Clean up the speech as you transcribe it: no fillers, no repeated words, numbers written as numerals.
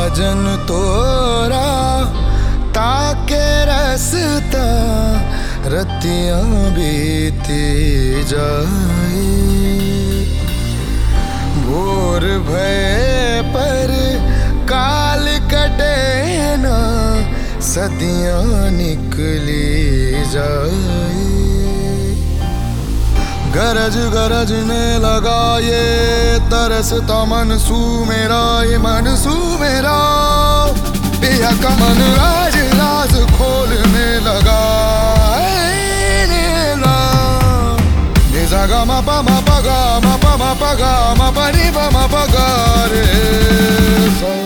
साजन तोरा ताके रसता रतियां बीती जाए। भोर भय पर काल कटे ना सदियां निकली जाए। गरज गरजने लगा ये तरसता मनसू मेरा, ये मनसू मेरा। पिया का मन राज राज खोलने लगा। निजा गा मा पा मा पा गा मा पा मा पा गा मा पा नी पा मा पा गा रे सा।